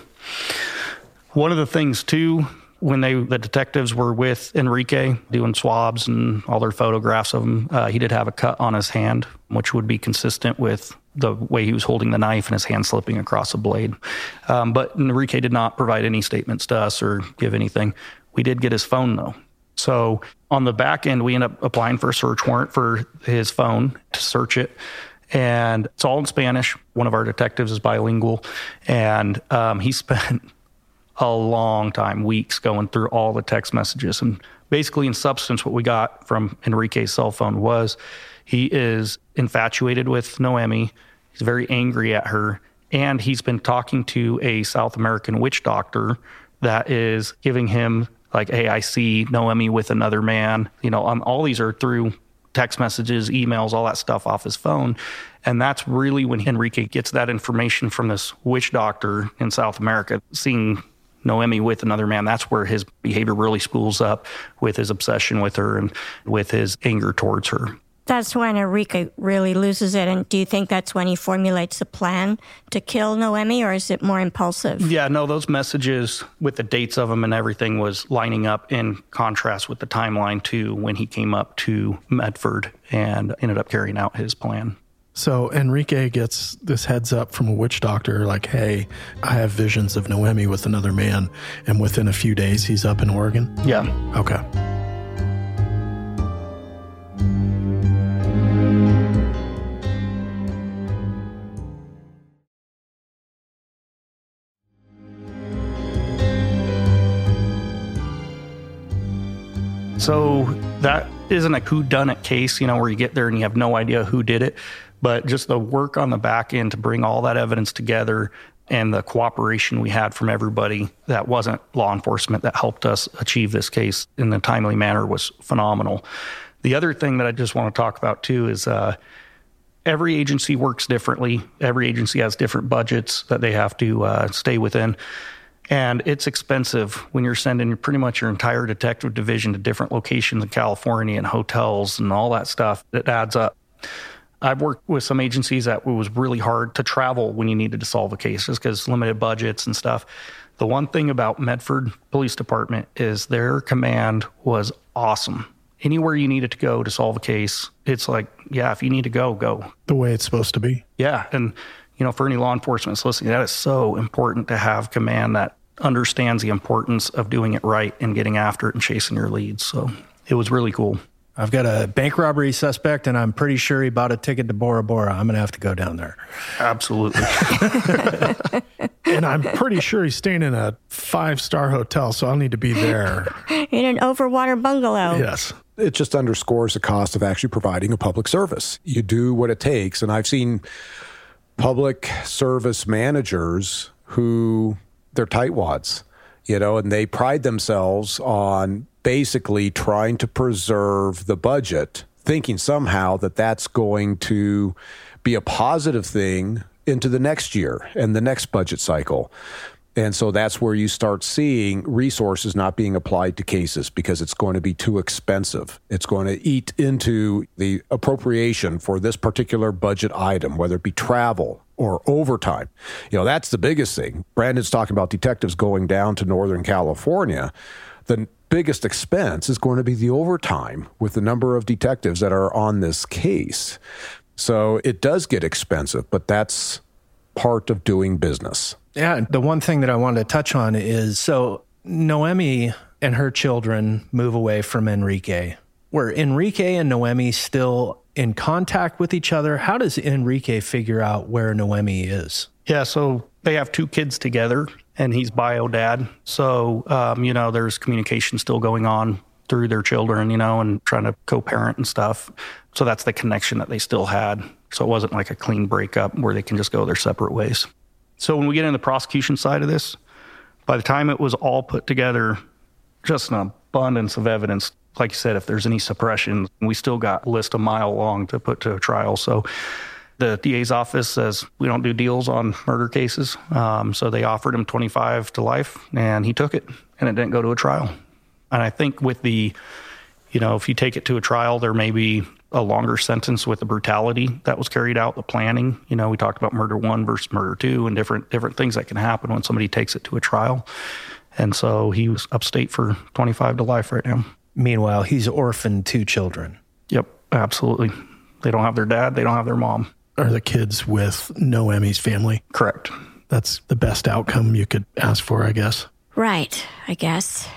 One of the things, too, when the detectives were with Enrique doing swabs and all their photographs of him, he did have a cut on his hand, which would be consistent with the way he was holding the knife and his hand slipping across the blade. But Enrique did not provide any statements to us or give anything. We did get his phone, though. So on the back end, we end up applying for a search warrant for his phone to search it. And it's all in Spanish. One of our detectives is bilingual. And he spent a long time, weeks, going through all the text messages. And basically, in substance, what we got from Enrique's cell phone was he is infatuated with Noemi. He's very angry at her. And he's been talking to a South American witch doctor that is giving him, like, hey, I see Noemi with another man. You know, all these are through text messages, emails, all that stuff off his phone. And that's really when Enrique gets that information from this witch doctor in South America, seeing Noemi with another man. That's where his behavior really spools up, with his obsession with her and with his anger towards her. That's when Enrique really loses it. And do you think that's when he formulates a plan to kill Noemi, or is it more impulsive? Yeah, no, those messages with the dates of them and everything was lining up in contrast with the timeline to when he came up to Medford and ended up carrying out his plan. So Enrique gets this heads up from a witch doctor, like, hey, I have visions of Noemi with another man. And within a few days, he's up in Oregon? Yeah. Okay. So that isn't a whodunit case, you know, where you get there and you have no idea who did it. But just the work on the back end to bring all that evidence together and the cooperation we had from everybody that wasn't law enforcement that helped us achieve this case in a timely manner was phenomenal. The other thing that I just want to talk about, too, is every agency works differently. Every agency has different budgets that they have to stay within. And it's expensive when you're sending pretty much your entire detective division to different locations in California and hotels and all that stuff. It adds up. I've worked with some agencies that it was really hard to travel when you needed to solve a case just because limited budgets and stuff. The one thing about Medford Police Department is their command was awesome. Anywhere you needed to go to solve a case, it's like, yeah, if you need to go, go. The way it's supposed to be. Yeah. And, you know, for any law enforcement that's listening, that is so important to have command that understands the importance of doing it right and getting after it and chasing your leads. So it was really cool. I've got a bank robbery suspect, and I'm pretty sure he bought a ticket to Bora Bora. I'm going to have to go down there. Absolutely. And I'm pretty sure he's staying in a 5-star hotel, so I'll need to be there. In an overwater bungalow. Yes. It just underscores the cost of actually providing a public service. You do what it takes. And I've seen public service managers who, they're tightwads, you know, and they pride themselves on basically trying to preserve the budget, thinking somehow that that's going to be a positive thing into the next year and the next budget cycle. And so that's where you start seeing resources not being applied to cases because it's going to be too expensive. It's going to eat into the appropriation for this particular budget item, whether it be travel or overtime. You know, that's the biggest thing. Brandon's talking about detectives going down to Northern California. The biggest expense is going to be the overtime with the number of detectives that are on this case. So it does get expensive, but that's part of doing business. Yeah, the one thing that I wanted to touch on is, so Noemi and her children move away from Enrique. Were Enrique and Noemi still in contact with each other? How does Enrique figure out where Noemi is? Yeah, so they have 2 kids together, and he's bio dad. So, there's communication still going on through their children, and trying to co-parent and stuff. So that's the connection that they still had. So it wasn't like a clean breakup where they can just go their separate ways. So when we get into the prosecution side of this, by the time it was all put together, just an abundance of evidence. Like you said, if there's any suppression, we still got a list a mile long to put to a trial. So the DA's office says we don't do deals on murder cases. So they offered him 25 to life, and he took it, and it didn't go to a trial. And I think with the, if you take it to a trial, there may be a longer sentence with the brutality that was carried out, the planning. We talked about murder 1 versus murder 2 and different things that can happen when somebody takes it to a trial. And so he was upstate for 25 to life right now. Meanwhile, he's orphaned 2 children. Yep, absolutely. They don't have their dad. They don't have their mom. Are the kids with Noemi's family? Correct. That's the best outcome you could ask for, I guess. Right, I guess.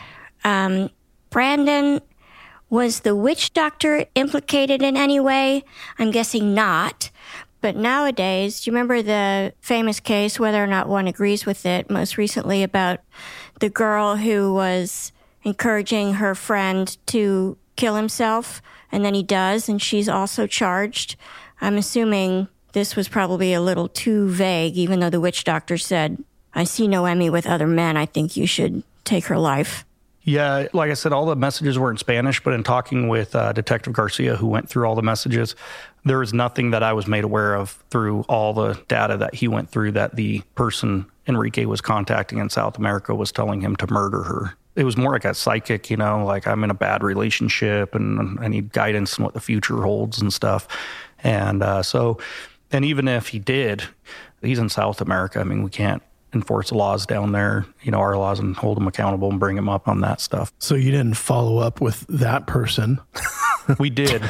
Brandon, was the witch doctor implicated in any way? I'm guessing not. But nowadays, do you remember the famous case, whether or not one agrees with it, most recently about the girl who was encouraging her friend to kill himself, and then he does, and she's also charged? I'm assuming this was probably a little too vague, even though the witch doctor said, I see Noemi with other men. I think you should take her life. Yeah, like I said, all the messages were in Spanish, but in talking with Detective Garcia, who went through all the messages, there was nothing that I was made aware of through all the data that he went through that the person Enrique was contacting in South America was telling him to murder her. It was more like a psychic, like I'm in a bad relationship and I need guidance in what the future holds and stuff. And and even if he did, he's in South America. I mean, we can't enforce laws down there, our laws, and hold him accountable and bring him up on that stuff. So you didn't follow up with that person? We did.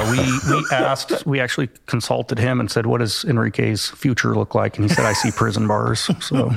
We actually consulted him and said, what does Enrique's future look like? And he said, I see prison bars. So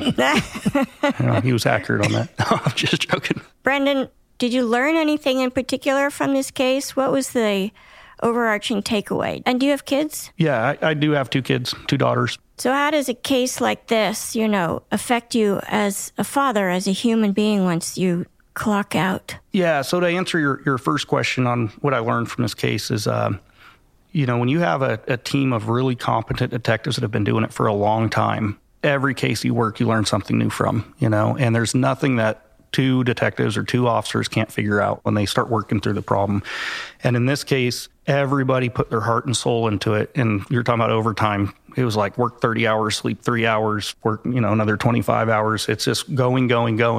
he was accurate on that. I'm just joking. Brandon, did you learn anything in particular from this case? What was the overarching takeaway? And do you have kids? Yeah, I do have 2 kids, 2 daughters. So how does a case like this, affect you as a father, as a human being once you clock out? Yeah, so to answer your first question on what I learned from this case is, when you have a team of really competent detectives that have been doing it for a long time, every case you work, you learn something new from, and there's nothing that 2 detectives or 2 officers can't figure out when they start working through the problem. And in this case, everybody put their heart and soul into it. And you're talking about overtime. It was like work 30 hours, sleep 3 hours, work, another 25 hours. It's just going.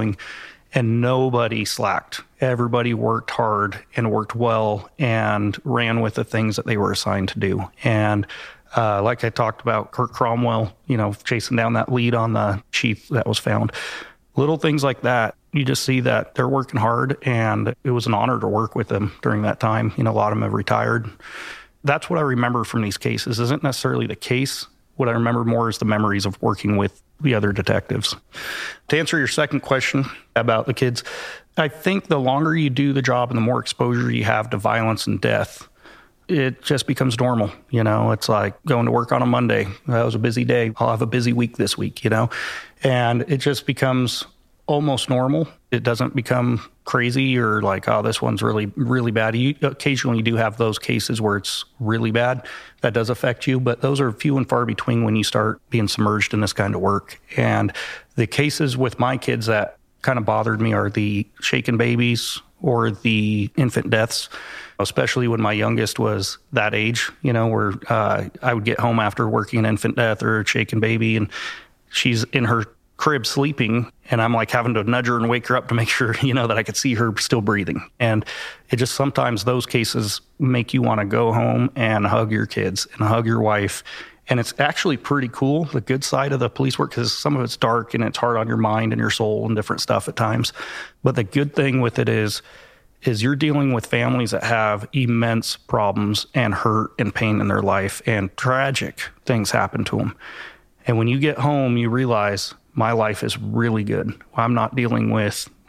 And nobody slacked. Everybody worked hard and worked well and ran with the things that they were assigned to do. And like I talked about, Kurt Cromwell, chasing down that lead on the sheath that was found. Little things like that, you just see that they're working hard, and it was an honor to work with them during that time. A lot of them have retired. That's what I remember from these cases. Isn't necessarily the case. What I remember more is the memories of working with the other detectives. To answer your second question about the kids, I think the longer you do the job and the more exposure you have to violence and death, it just becomes normal. It's like going to work on a Monday. That was a busy day. I'll have a busy week this week, and it just becomes almost normal. It doesn't become crazy or like, oh, this one's really, really bad. Occasionally you do have those cases where it's really bad. That does affect you, but those are few and far between when you start being submerged in this kind of work. And the cases with my kids that kind of bothered me are the shaken babies or the infant deaths, especially when my youngest was that age, where I would get home after working an infant death or a shaken baby, and she's in her crib sleeping, and I'm like having to nudge her and wake her up to make sure, that I could see her still breathing. And it just, sometimes those cases make you want to go home and hug your kids and hug your wife. And it's actually pretty cool, the good side of the police work, because some of it's dark and it's hard on your mind and your soul and different stuff at times. But the good thing with it is you're dealing with families that have immense problems and hurt and pain in their life, and tragic things happen to them. And when you get home, you realize my life is really good. I'm not dealing with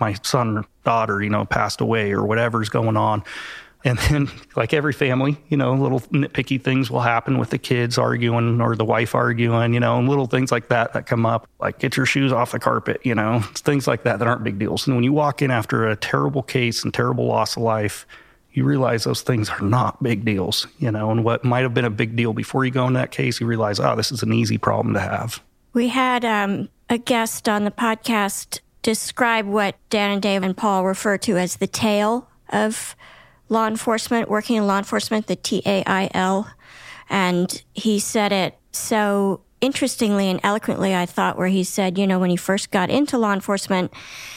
my son or daughter, passed away or whatever's going on. And then, like every family, little nitpicky things will happen with the kids arguing or the wife arguing, and little things like that come up, like get your shoes off the carpet, things like that aren't big deals. And when you walk in after a terrible case and terrible loss of life, you realize those things are not big deals, and what might have been a big deal before you go into that case, you realize, this is an easy problem to have. We had a guest on the podcast describe what Dan and Dave and Paul refer to as the tail of law enforcement, working in law enforcement, the TAIL. And he said it so interestingly and eloquently, I thought, where he said, when he first got into law enforcement,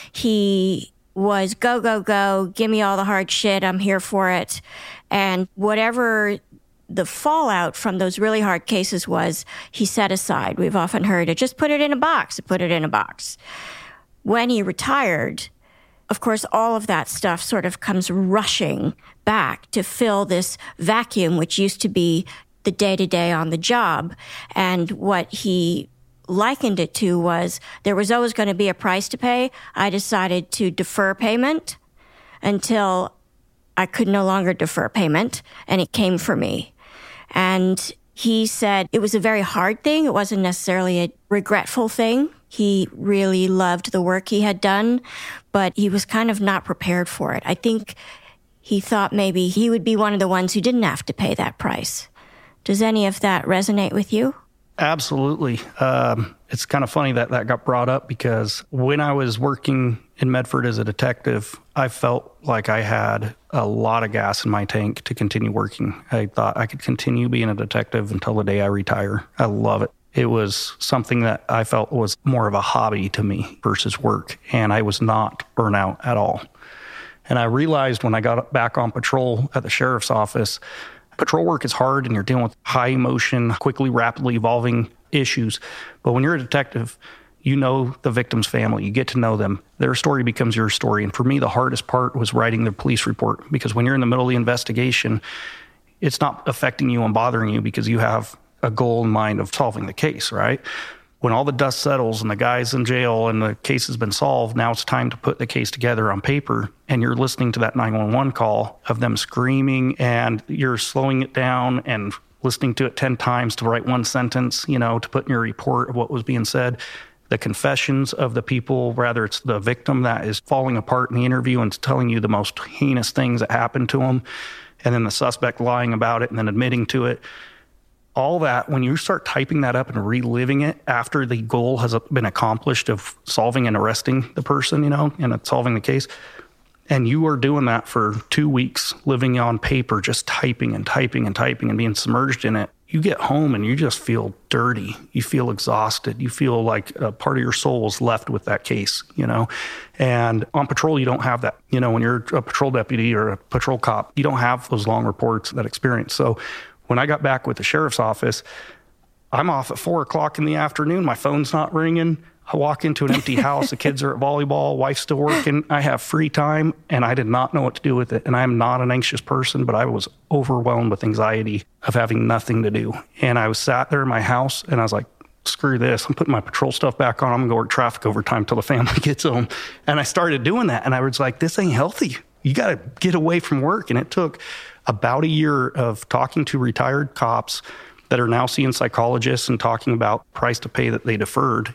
he was go, go, go, give me all the hard shit, I'm here for it. And whatever the fallout from those really hard cases was, he set aside. We've often heard it, just put it in a box, put it in a box. When he retired, of course, all of that stuff sort of comes rushing back to fill this vacuum, which used to be the day-to-day on the job. And what he likened it to was there was always going to be a price to pay. I decided to defer payment until I could no longer defer payment, and it came for me. And he said it was a very hard thing. It wasn't necessarily a regretful thing. He really loved the work he had done, but he was kind of not prepared for it. I think he thought maybe he would be one of the ones who didn't have to pay that price. Does any of that resonate with you? Absolutely. It's kind of funny that got brought up because when I was working in Medford as a detective, I felt like I had a lot of gas in my tank to continue working. I thought I could continue being a detective until the day I retire. I love it. It was something that I felt was more of a hobby to me versus work, and I was not burnt out at all. And I realized when I got back on patrol at the sheriff's office, patrol work is hard and you're dealing with high emotion, quickly, rapidly evolving issues. But when you're a detective, you know the victim's family. You get to know them. Their story becomes your story. And for me, the hardest part was writing the police report, because when you're in the middle of the investigation, it's not affecting you and bothering you because you have a goal in mind of solving the case, right? When all the dust settles and the guy's in jail and the case has been solved, now it's time to put the case together on paper, and you're listening to that 911 call of them screaming, and you're slowing it down and listening to it 10 times to write one sentence, to put in your report of what was being said. The confessions of the people, rather it's the victim that is falling apart in the interview and telling you the most heinous things that happened to them, and then the suspect lying about it and then admitting to it. All that, when you start typing that up and reliving it after the goal has been accomplished of solving and arresting the person, and solving the case, and you are doing that for 2 weeks, living on paper, just typing and typing and typing and being submerged in it, you get home and you just feel dirty. You feel exhausted. You feel like a part of your soul is left with that case, And on patrol, you don't have that. When you're a patrol deputy or a patrol cop, you don't have those long reports, that experience. So when I got back with the sheriff's office, I'm off at 4:00 in the afternoon. My phone's not ringing. I walk into an empty house. The kids are at volleyball. Wife's still working. I have free time, and I did not know what to do with it. And I'm not an anxious person, but I was overwhelmed with anxiety of having nothing to do. And I was sat there in my house, and I was like, screw this. I'm putting my patrol stuff back on. I'm going to go work traffic overtime till the family gets home. And I started doing that, and I was like, this ain't healthy. You got to get away from work. And it took about a year of talking to retired cops that are now seeing psychologists and talking about price to pay that they deferred,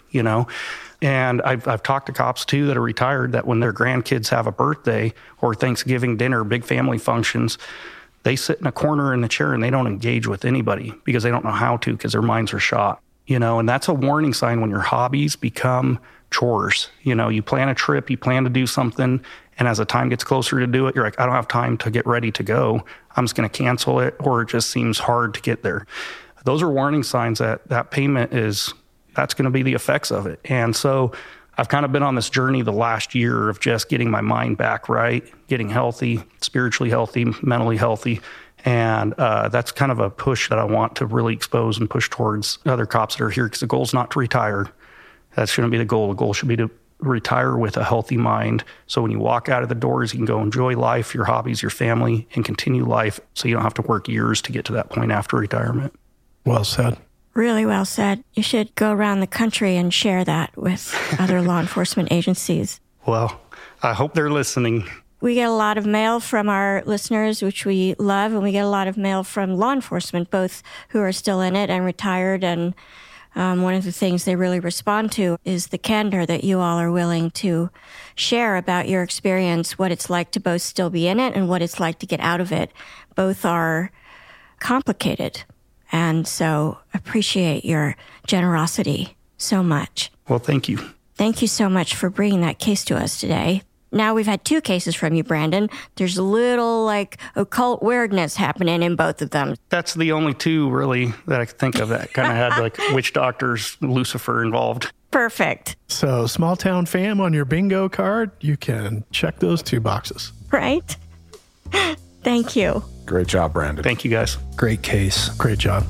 And I've talked to cops too that are retired that when their grandkids have a birthday or Thanksgiving dinner, big family functions, they sit in a corner in the chair and they don't engage with anybody because they don't know how to, because their minds are shot, and that's a warning sign when your hobbies become chores. You plan a trip, you plan to do something, and as the time gets closer to do it, you're like, I don't have time to get ready to go. I'm just going to cancel it, or it just seems hard to get there. Those are warning signs that payment that's going to be the effects of it. And so I've kind of been on this journey the last year of just getting my mind back right, getting healthy, spiritually healthy, mentally healthy. And that's kind of a push that I want to really expose and push towards other cops that are here, because the goal is not to retire. That shouldn't be the goal. The goal should be to retire with a healthy mind. So when you walk out of the doors, you can go enjoy life, your hobbies, your family, and continue life so you don't have to work years to get to that point after retirement. Well said. Really well said. You should go around the country and share that with other law enforcement agencies. Well, I hope they're listening. We get a lot of mail from our listeners, which we love, and we get a lot of mail from law enforcement, both who are still in it and retired. And one of the things they really respond to is the candor that you all are willing to share about your experience, what it's like to both still be in it and what it's like to get out of it. Both are complicated. And so appreciate your generosity so much. Well, thank you. Thank you so much for bringing that case to us today. Now we've had 2 cases from you, Brandon. There's a little occult weirdness happening in both of them. That's the only 2 really that I could think of that kind of had witch doctors, Lucifer involved. Perfect. So Small Town Fam on your bingo card, you can check those 2 boxes. Right? Thank you. Great job, Brandon. Thank you, guys. Great case. Great job.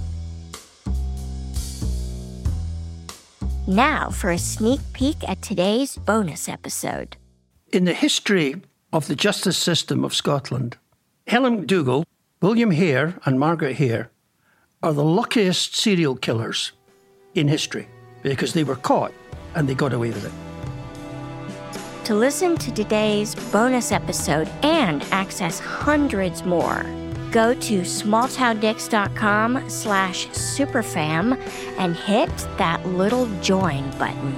Now for a sneak peek at today's bonus episode. In the history of the justice system of Scotland, Helen McDougall, William Hare and Margaret Hare are the luckiest serial killers in history because they were caught and they got away with it. To listen to today's bonus episode and access hundreds more, go to smalltowndicks.com/superfam and hit that little join button.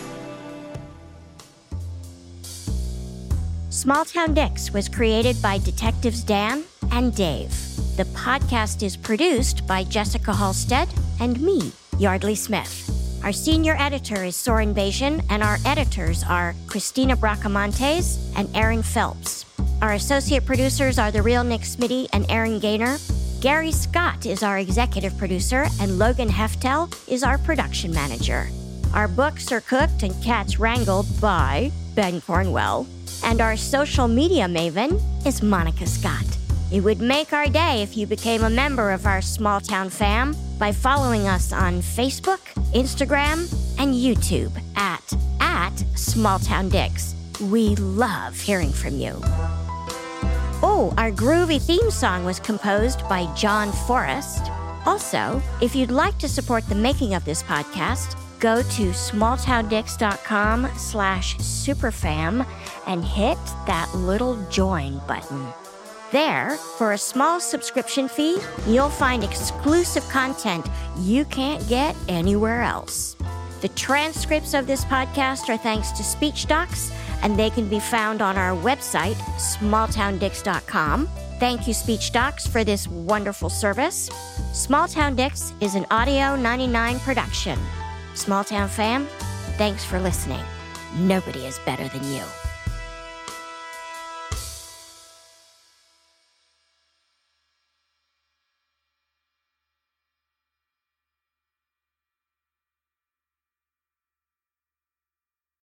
Small Town Dicks was created by Detectives Dan and Dave. The podcast is produced by Jessica Halstead and me, Yardley Smith. Our senior editor is Soren Bajan, and our editors are Christina Bracamontes and Aaron Phelps. Our associate producers are The Real Nick Smitty and Aaron Gaynor. Gary Scott is our executive producer, and Logan Heftel is our production manager. Our books are cooked and cats wrangled by Ben Cornwell. And our social media maven is Monica Scott. It would make our day if you became a member of our Small Town fam by following us on Facebook, Instagram, and YouTube at Small Town Dicks. We love hearing from you. Oh, our groovy theme song was composed by John Forrest. Also, if you'd like to support the making of this podcast, go to smalltowndicks.com/superfam and hit that little join button. There, for a small subscription fee, you'll find exclusive content you can't get anywhere else. The transcripts of this podcast are thanks to Speech Docs, and they can be found on our website, smalltowndicks.com. Thank you, Speech Docs, for this wonderful service. Small Town Dicks is an Audio 99 production. Small Town fam, thanks for listening. Nobody is better than you.